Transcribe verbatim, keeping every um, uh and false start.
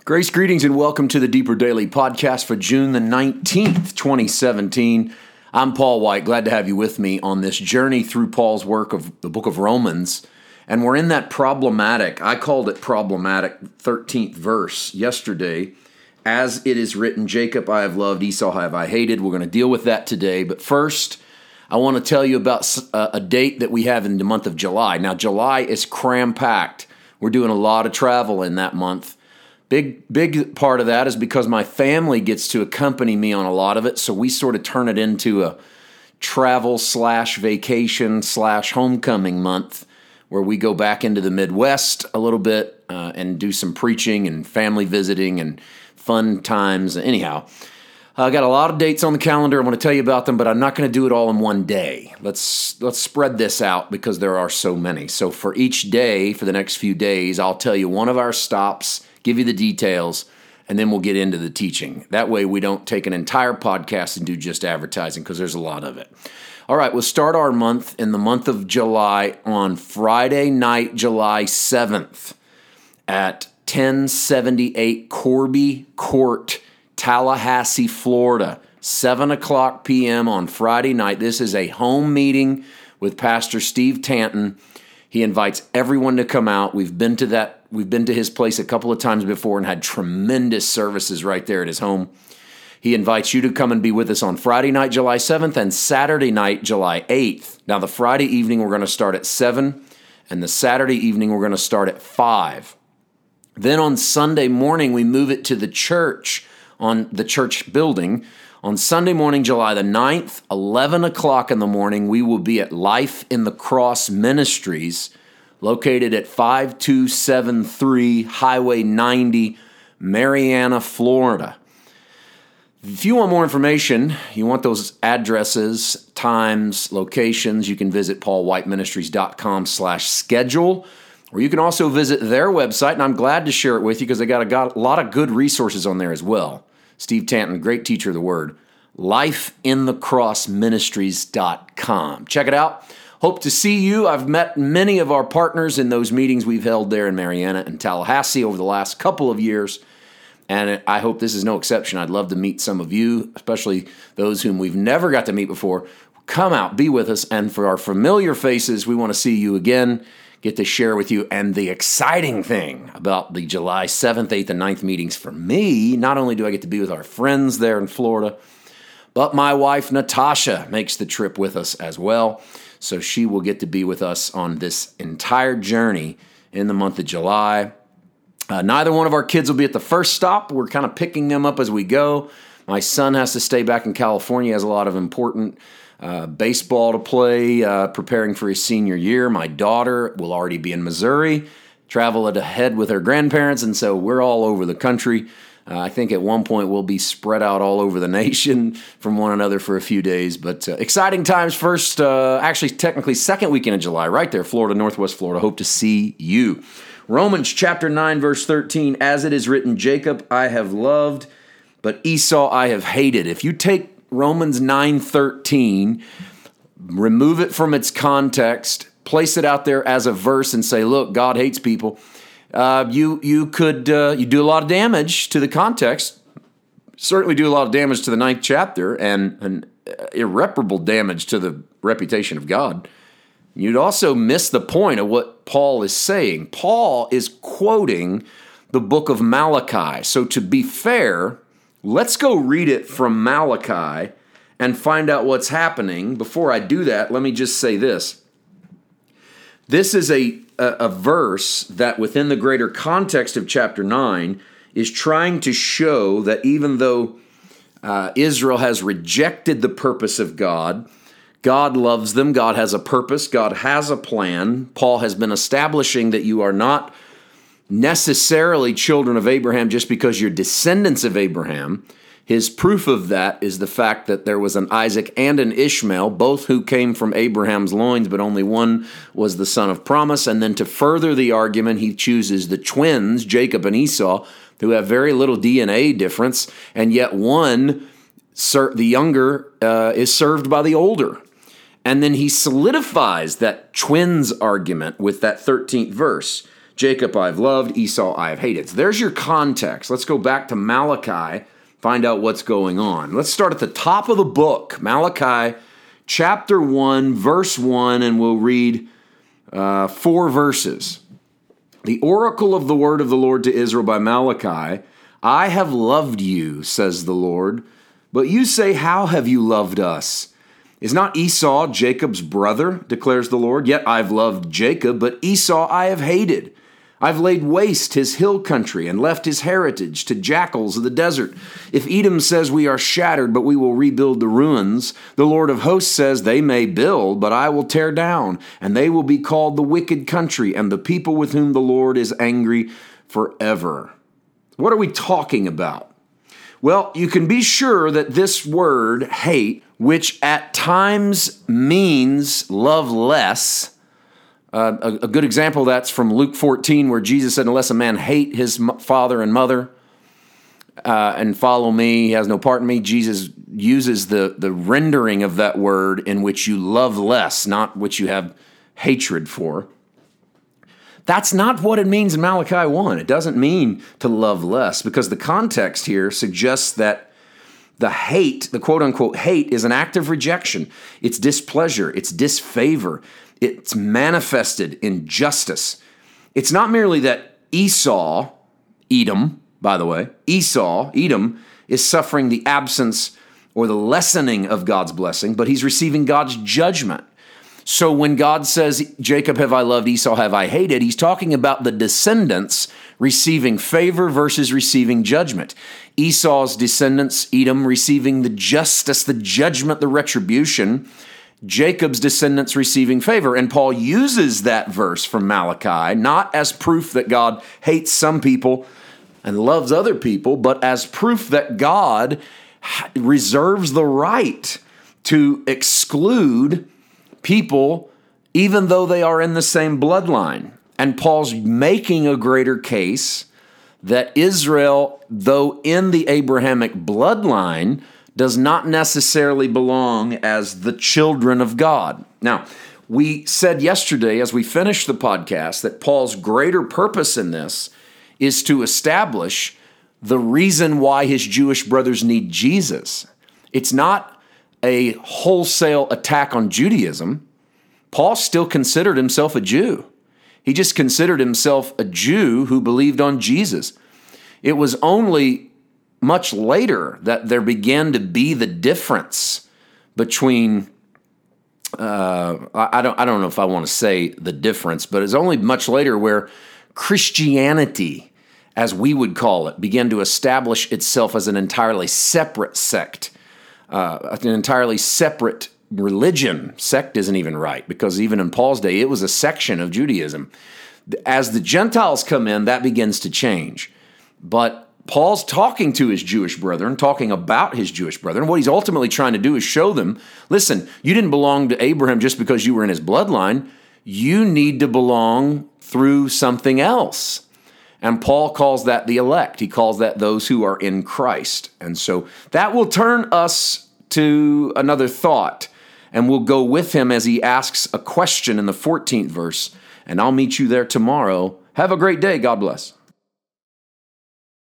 Grace, greetings, and welcome to the Deeper Daily Podcast for June the nineteenth, twenty seventeen. I'm Paul White. Glad to have you with me on this journey through Paul's work of the book of Romans. And we're in that problematic, I called it problematic, thirteenth verse yesterday. As it is written, Jacob I have loved, Esau have I hated. We're going to deal with that today. But first, I want to tell you about a date that we have in the month of July. Now, July is cram-packed. We're doing a lot of travel in that month. Big, big part of that is because my family gets to accompany me on a lot of it, so we sort of turn it into a travel slash vacation slash homecoming month where we go back into the Midwest a little bit uh, and do some preaching and family visiting and fun times. Anyhow, I got a lot of dates on the calendar. I want to tell you about them, but I'm not going to do it all in one day. Let's let's spread this out because there are so many. So for each day, for the next few days, I'll tell you one of our stops, give you the details, and then we'll get into the teaching. That way we don't take an entire podcast and do just advertising because there's a lot of it. All right, we'll start our month in the month of July on Friday night, July seventh at ten seventy-eight Corby Court, Tallahassee, Florida, seven o'clock p.m. on Friday night. This is a home meeting with Pastor Steve Tanton. He invites everyone to come out. We've been to that. We've been to his place a couple of times before and had tremendous services right there at his home. He invites you to come and be with us on Friday night, July seventh, and Saturday night, July eighth. Now, the Friday evening, we're going to start at seven, and the Saturday evening, we're going to start at five. Then on Sunday morning, we move it to the church, on the church building. On Sunday morning, July the ninth, eleven o'clock in the morning, we will be at Life in the Cross Ministries, located at five two seven three Highway ninety, Marianna, Florida. If you want more information, you want those addresses, times, locations, you can visit paulwhiteministries.com slash schedule, or you can also visit their website, and I'm glad to share it with you because they got a, got a lot of good resources on there as well. Steve Tanton, great teacher of the word. life in the cross ministries dot com. Check it out. Hope to see you. I've met many of our partners in those meetings we've held there in Marianna and Tallahassee over the last couple of years, and I hope this is no exception. I'd love to meet some of you, especially those whom we've never got to meet before. Come out, be with us, and for our familiar faces, we want to see you again, get to share with you. And the exciting thing about the July seventh, eighth, and ninth meetings for me, not only do I get to be with our friends there in Florida, but my wife, Natasha, makes the trip with us as well. So she will get to be with us on this entire journey in the month of July. Uh, neither one of our kids will be at the first stop. We're kind of picking them up as we go. My son has to stay back in California. He has a lot of important uh, baseball to play, uh, preparing for his senior year. My daughter will already be in Missouri, travel ahead with her grandparents, and so we're all over the country. Uh, I think at one point we'll be spread out all over the nation from one another for a few days. But uh, exciting times. First, uh, actually technically second weekend of July, right there, Florida, Northwest Florida. Hope to see you. Romans chapter nine, verse thirteen, as it is written, Jacob I have loved, but Esau I have hated. If you take Romans nine thirteen, remove it from its context, place it out there as a verse and say, look, God hates people. Uh, you you could uh, you do a lot of damage to the context, certainly do a lot of damage to the ninth chapter, and an irreparable damage to the reputation of God. You'd also miss the point of what Paul is saying. Paul is quoting the book of Malachi. So to be fair, let's go read it from Malachi and find out what's happening. Before I do that, let me just say this. This is a, a, a verse that within the greater context of chapter nine is trying to show that even though uh, Israel has rejected the purpose of God, God loves them, God has a purpose, God has a plan. Paul has been establishing that you are not necessarily children of Abraham just because you're descendants of Abraham. His proof of that is the fact that there was an Isaac and an Ishmael, both who came from Abraham's loins, but only one was the son of promise. And then to further the argument, he chooses the twins, Jacob and Esau, who have very little D N A difference, and yet one, the younger, uh, is served by the older. And then he solidifies that twins argument with that thirteenth verse. Jacob I've loved, Esau I have hated. So there's your context. Let's go back to Malachi, find out what's going on. Let's start at the top of the book, Malachi chapter one, verse one, and we'll read uh, four verses. The oracle of the word of the Lord to Israel by Malachi, I have loved you, says the Lord, but you say, how have you loved us? Is not Esau Jacob's brother, declares the Lord? Yet I've loved Jacob, but Esau I have hated. I've laid waste his hill country and left his heritage to jackals of the desert. If Edom says we are shattered, but we will rebuild the ruins, the Lord of hosts says they may build, but I will tear down, and they will be called the wicked country and the people with whom the Lord is angry forever. What are we talking about? Well, you can be sure that this word, hate, which at times means love less. Uh, a, a good example of that's from Luke fourteen, where Jesus said, unless a man hate his father and mother uh, and follow me, he has no part in me. Jesus uses the, the rendering of that word in which you love less, not which you have hatred for. That's not what it means in Malachi one. It doesn't mean to love less, because the context here suggests that the hate, the quote-unquote hate, is an act of rejection. It's displeasure. It's disfavor. It's manifested in justice. It's not merely that Esau, Edom, by the way, Esau, Edom, is suffering the absence or the lessening of God's blessing, but he's receiving God's judgment. So when God says, Jacob have I loved, Esau have I hated, he's talking about the descendants receiving favor versus receiving judgment. Esau's descendants, Edom, receiving the justice, the judgment, the retribution. Jacob's descendants receiving favor. And Paul uses that verse from Malachi, not as proof that God hates some people and loves other people, but as proof that God reserves the right to exclude people, even though they are in the same bloodline. And Paul's making a greater case that Israel, though in the Abrahamic bloodline, does not necessarily belong as the children of God. Now, we said yesterday as we finished the podcast that Paul's greater purpose in this is to establish the reason why his Jewish brothers need Jesus. It's not a wholesale attack on Judaism. Paul still considered himself a Jew. He just considered himself a Jew who believed on Jesus. It was only much later that there began to be the difference between, uh, I don't, I don't know if I want to say the difference, but it's only much later where Christianity, as we would call it, began to establish itself as an entirely separate sect. Uh, an entirely separate religion. Sect isn't even right, because even in Paul's day, it was a section of Judaism. As the Gentiles come in, that begins to change. But Paul's talking to his Jewish brethren, talking about his Jewish brethren. What he's ultimately trying to do is show them, listen, you didn't belong to Abraham just because you were in his bloodline. You need to belong through something else. And Paul calls that the elect. He calls that those who are in Christ. And so that will turn us to another thought. And we'll go with him as he asks a question in the fourteenth verse. And I'll meet you there tomorrow. Have a great day. God bless.